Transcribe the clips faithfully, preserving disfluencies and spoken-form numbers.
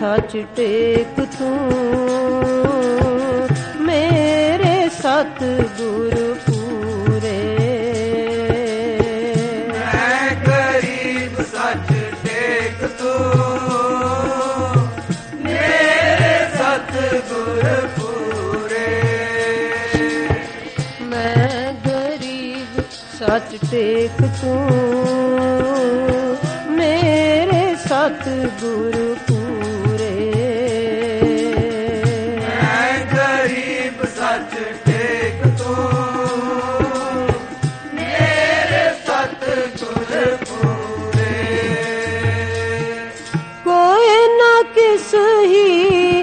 सच take तू मेरे सतगुर पूरे। मैं गरीब सच टेक तू मेरे सतगुर पूरे। मैं गरीब सच टेक तू मेरे सतगुर पूरे। मैं गरीब सच टेक तू मेरे सतगुर पूरे। कोई न किस ही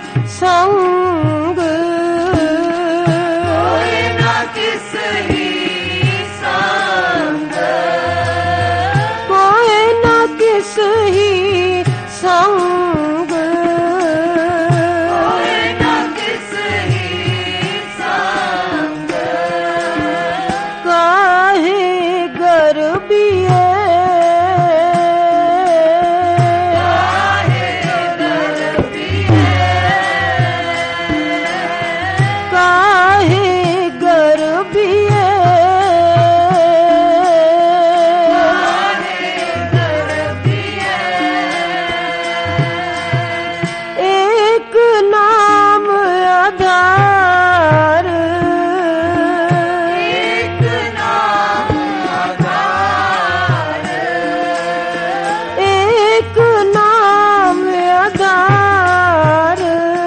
संग कोई न किस ही संग कोई न किस ही संग कोई न किस ही संग काहे गर्बिए काहे गर्बिए काहे गर्बिए काहे गर्बिए। एक नाम आधार एक नाम आधार एक नाम आधार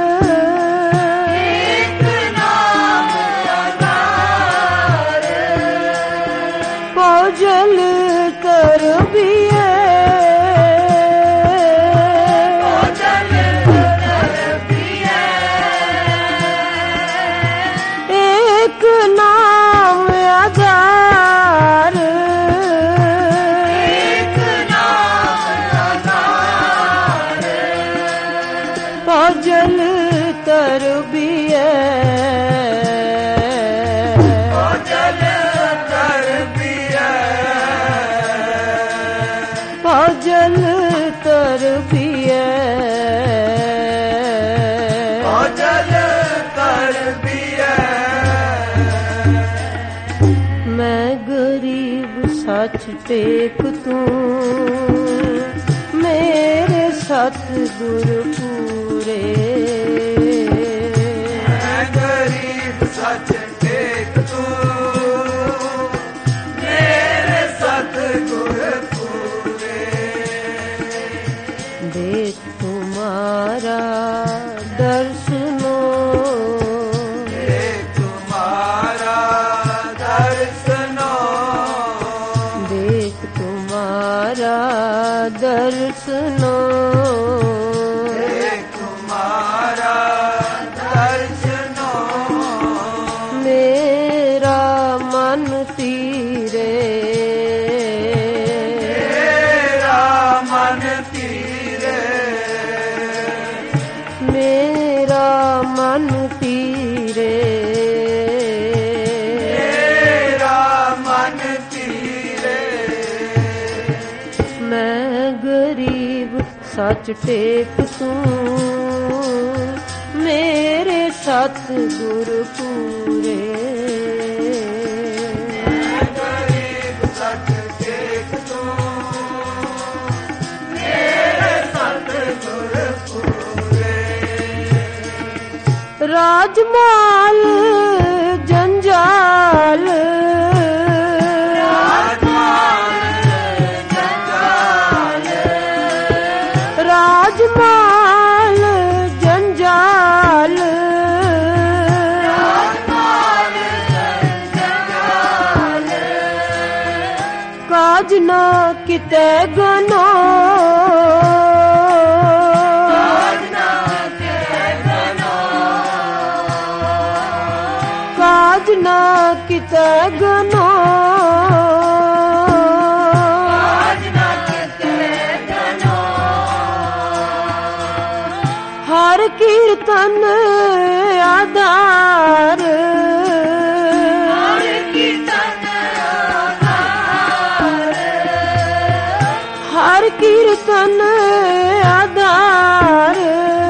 एक नाम आधार पौजल तरबिए भोजन तरबिए। एक नाम आधार एक नाम आधार पौजल तरबिए भोजन तरबिए। पौजल तरबिए भोजन तरबिए। मैं गरीब सच टेक तू मेरे सतगुर पूरे। मैं गरीब सच टेक तू मेरे सतगुर पूरे। देख तुम्हारा दर्शनो देख तुम्हारा दर्शनो देख तुम्हारा दर्शनो देख तुम्हारा दर्शनो। मेरा मन तीरे मेरा मन तीरे मेरा मन तीरे मेरा मन तीरे। मैं गरीब सच टेक तू मेरे सतगुर पूरे। मैं गरीब सच टेक तू मेरे सतगुर पूरे। राजमाल जंजाल राजमाल जंजाल काज न किते गनो काज न किते गनो हर कीर्तन आधार हर कीर्तन आधार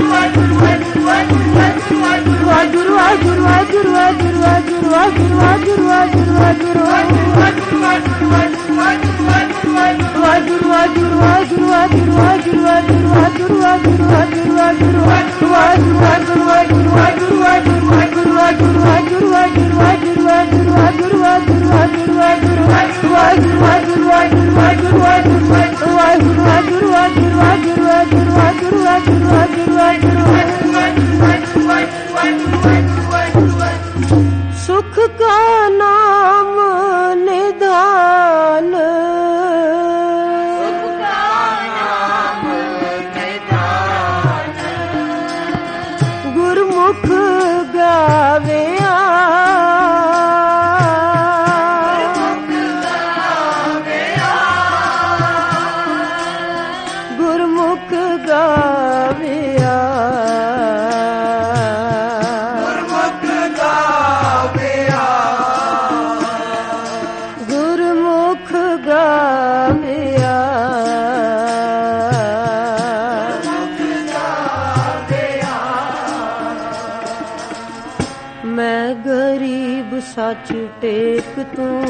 सुख का नाम निधान, सुख का नाम निधान, गुरमुख गावेया, गुरमुख गावेया, सच टेक तूं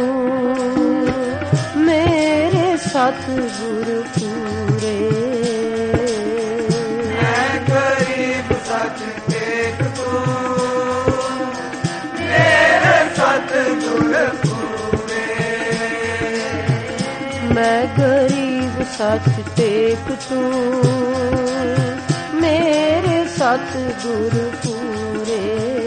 मेरे सतगुर पूरे, मैं गरीब सच टेक तूं मेरे सतगुर पूरे, मैं गरीब सच टेक तूं मेरे सतगुर पूरे,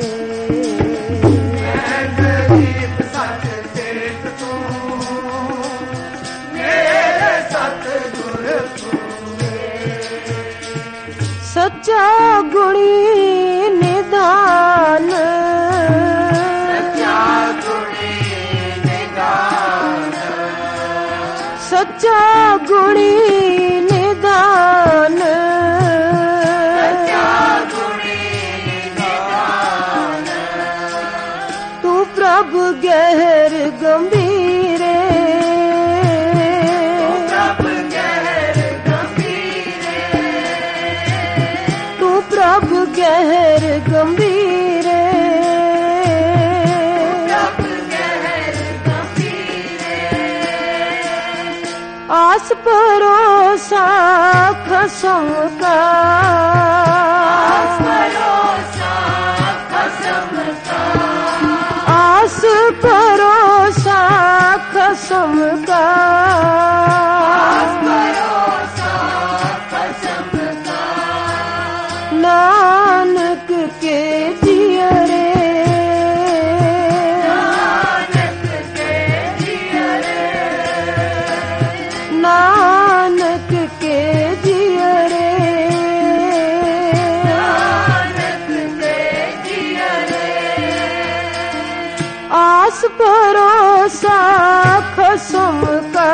सच्चा गुणी निधान, सच्चा गुणी निधान, सच्चा गुणी निधान, सच्चा गुणी निधान, तू प्रभु गहर गंभीरे, प्रभु गहर गंभीरे, प्रभु गहर गंभीरे, आस भरोसा खसम का, आस भरोसा खसम का, आस भरोसा खसम का, आस भरोसा खसम का, नानक के जियरे, नानक के जियरे, नानक के जियरे, नानक के जियरे, आस भरोसा खसम का,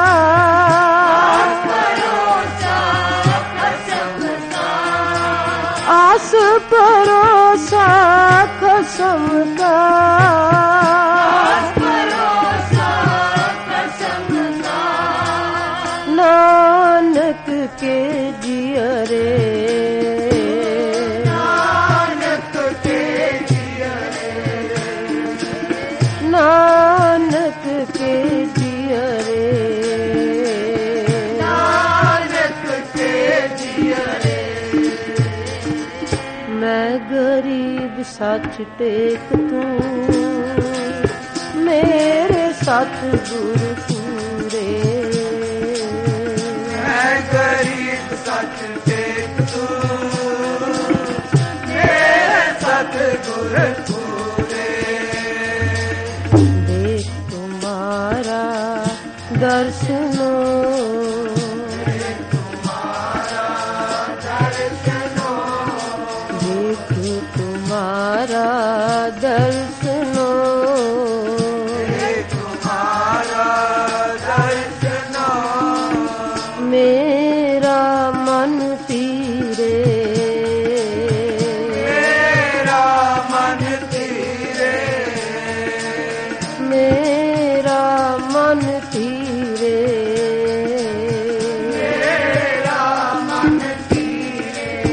आस भरोसा खसम का, आस भरोसा खसम का, नानक के जियरे, नानक के जियरे, नानक के जियरे, नानक के जियरे, मैं गरीब सच टेक तूं मेरे सतगुर पूरे, मैं गरीब सच टेक तूं मेरे सतगुर पूरे, देख तुम्हारा दर्शनो, तुम्हारा दर्शनो, तुम्हारा दर्शनो, मेरा मन पीरे, मेरा मन पीरे, मेरा मन पीरे, मेरा मन पीरे,